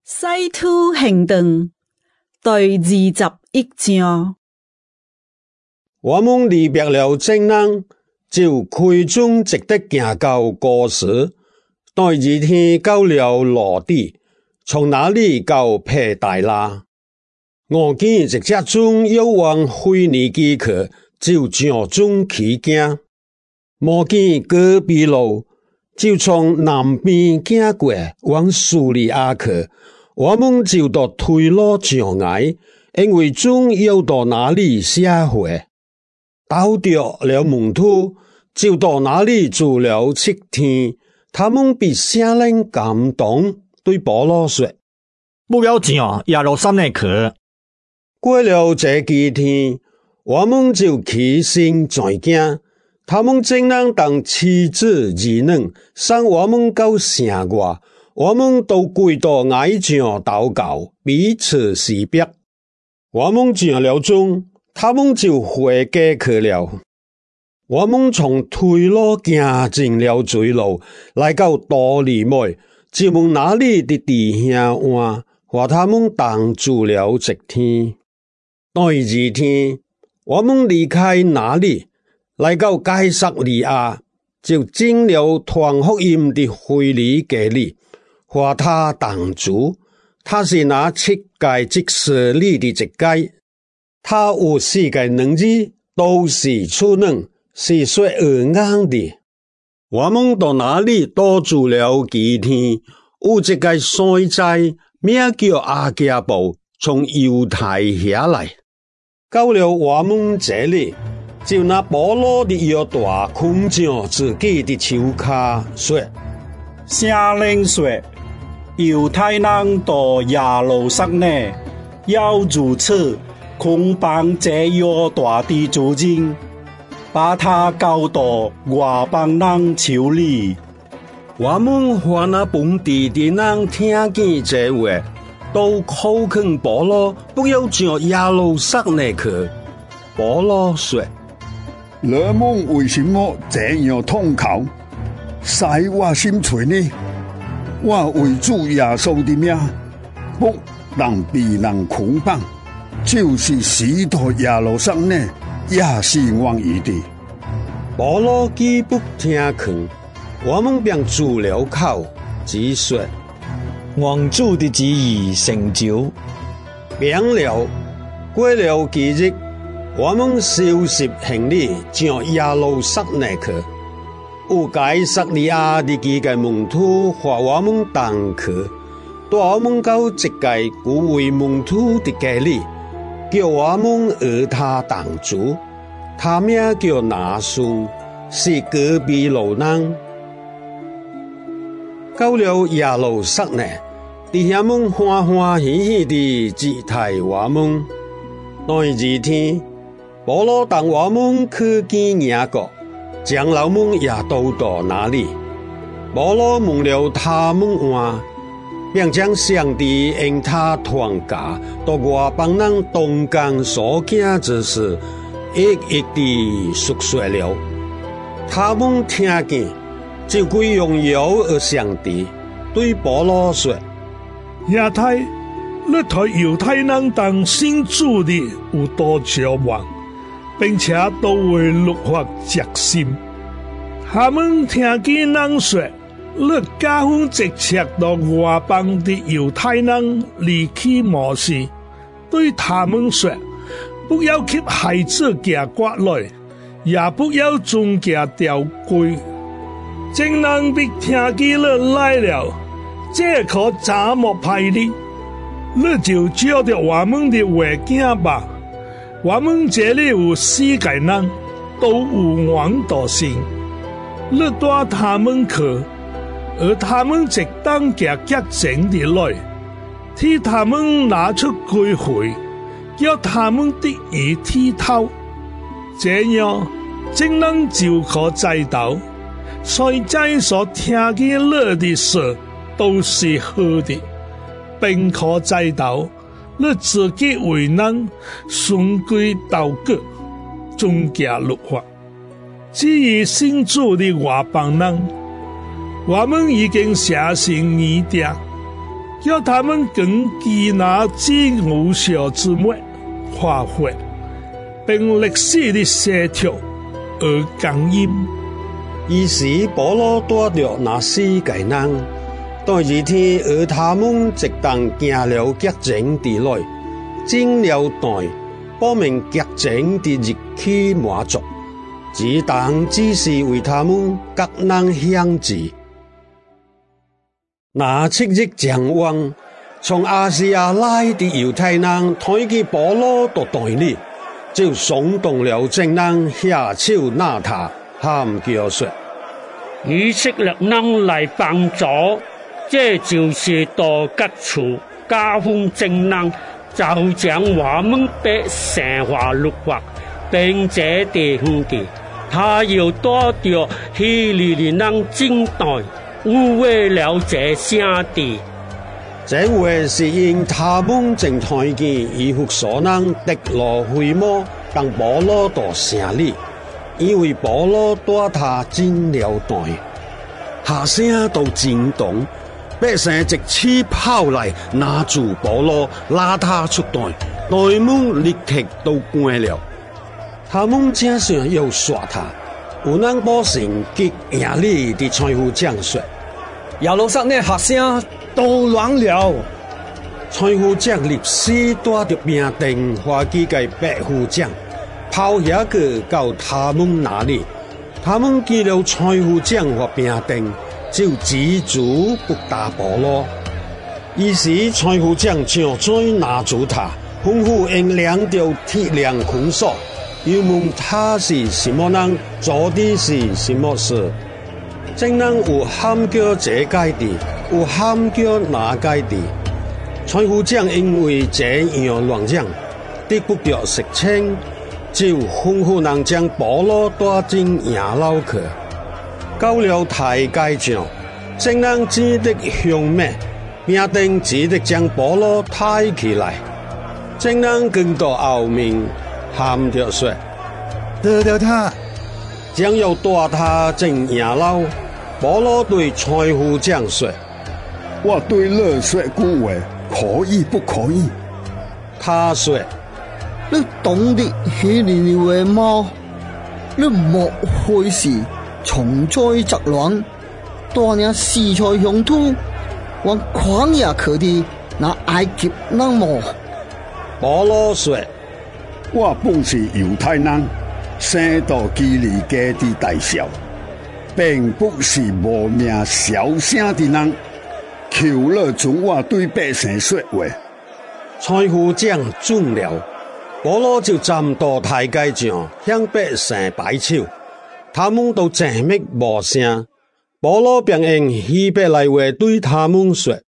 西土行动第21章。 我们离别了正人，就开宗直的行到古时。第二天到了罗地，从那里到佩大拉。我见直接中要往腓尼基去，就上中起行。莫见戈比路，就从南边行过往苏利亚去。我们就到退路障碍，因为中要到那里下回。到着了门徒，就到那里住了7天。他们被圣灵感动，对保罗说：“ 不要上耶路撒冷去。” 过了这几天，我们就起身再行。他们正人当妻子儿女上我们到城外，我们都跪到矮墙祷告，彼此惜别。我们进了中，他们就回家去了。我们从退路行进了水路，来到多利梅，就问那里的弟兄话，和他们同住了1天。第2天，我们离开那里，来到该撒利亚，就进了传福音的腓尼基里，和他同住。他是那7届执事里的一届，他有4个儿子，都是处女，是说硬的。我们到那里多住了几天，有一个衰仔，名叫阿加布，从犹太下来。到了我们这里，就拿保罗的腰带捆上自己的手卡，说：“ 圣灵说，犹太人到耶路撒冷，要如此捆绑这腰带的主人，把他交到外邦人手里。” 我们和那本地的人听见这话，都口劝保罗不要上耶路撒冷去。保罗说：“ 你们为什么这样痛哭，塞我心碎呢？我为主耶稣的命，不让别人捆绑，就是死到耶路撒冷，也是愿意的。” 保罗既不听劝，我们便住了口，只说：“ 王主的旨意成就。” 明了，过了几日，我们收拾行李，上耶路撒冷去。有该撒利亚的几个门徒和我们同去，带我们到一个古为门徒的家里，叫我们和他同住。他名叫拿顺，是戈比路人。到了耶路撒冷，弟兄们欢欢喜喜地接待我们。第2天，保罗带我们去见雅各，长老们也都到那里。保罗问了他们话，并将上帝因他传教到外邦人中间所见之事，一一地述说了。他们听见，就归荣耀而上帝，对保罗说：“ 亚太，你对犹太人当信主的有多少望，并且都为律法决心。他们听见人说，你加封直斥到外邦的犹太人离弃摩西，对他们说，不要给孩子嫁过来，也不要宗教吊柜。正人必听见你来了，这可怎么派你？你就照着我们的话行吧。我们这里有4个人，都有王道心。你带他们去，而他们直当家洁净的来，替他们拿出归回，叫他们得以剔透。这样，正人就可知道，衰仔所听见你的事都是好的，并可知道你自己为人顺规道德，宗教律法。至于信主的外邦人，我们已经写信拟定， 叫他们根据那真无效之末发挥，并历史的协调而感应。 于是保罗带着那4个人，第二天而他们直当行了潔淨地內，進了隊，報明潔淨的日期滿足，只當只是為他們各人響指。那7日將往，從亞細亞來的猶太人睇見保羅到隊裏，就聳動了眾人下手拿他，喊叫說： 以色列人來幫助，這就是到各處教訓眾人，就將我們的神話律法，並這地方的，他要帶着希利尼人進代，污穢了這聖地。 這話是因他們正睇見以弗所人的羅會摩當保羅到城裏，因為保羅帶他進了隊，下聲到震動，百姓即起跑來拿住保羅，拉他出隊，隊門立刻都關了。他們正想要殺他，有人報信給亞利的財富長說： 耶路撒冷學生都亂了。 財富長立時帶着兵丁和幾個百夫長，跑下去到他們那裡。他們見了財富長和兵丁，就止住不打保羅。於是財富長就再拿住他，吩咐用2條鐵鏈捆鎖，又問他是什麼人，做的是什麼事。眾人有喊叫這界地，有喊叫那界地。財富長因為這樣亂講，得不到實情，就吩咐人將保羅帶進營牢去。到了大街上，眾人只得向咩，兵丁只得將保羅抬起來。眾人跟到後面喊着說： 得了他！ 將要帶他進營牢。保羅對財富長說： 我對你說句話，可以不可以？ 他說： 你懂得希利尼話嗎？你莫會是從災雜亂，帶領食材鄉土往曠野去的那埃及人麼？ 保羅說： 我本是猶太人，生到基利家的大小，並不是無名小聲的人。求了准我對百姓說話。 財富長准了，保羅就站到大街上向百姓擺手，他們都靜默無聲。保羅便用希伯來話對他們說：